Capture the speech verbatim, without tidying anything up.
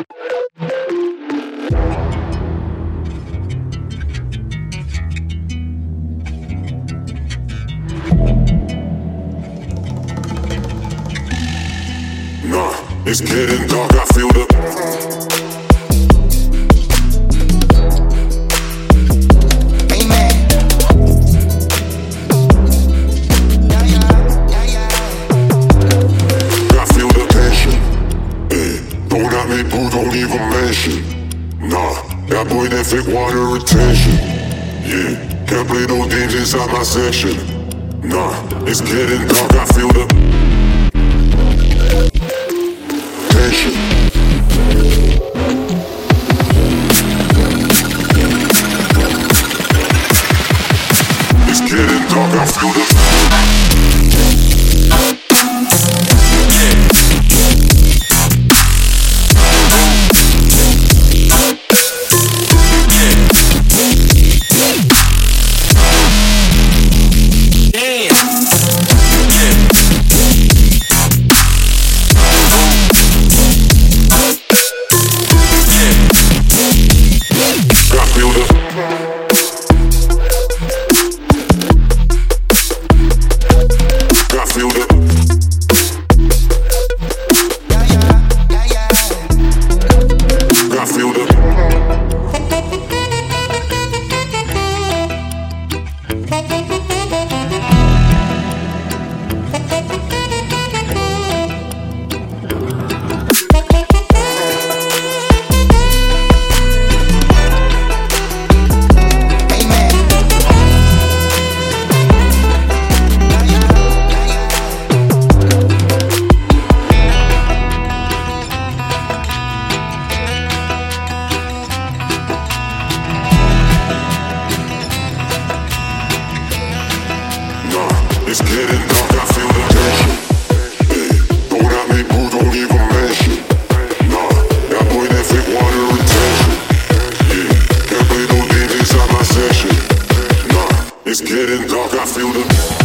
Nah, it's getting dark, I feel the Amen. I feel the tension. Hey, don't at me, boo, don't even mention. Nah, that boy that fake water retention. Yeah, can't play those games inside my section. Nah, it's getting dark, I feel the tension. It's getting dark, I feel the I feel the I feel the I feel the Amen. Nah, it's getting dark, I feel the tension. Hey, don't at me, boo, don't even mention. Nah, that boy that fake water retention. Yeah, can't play no games inside my section. Nah, it's getting dark, I feel the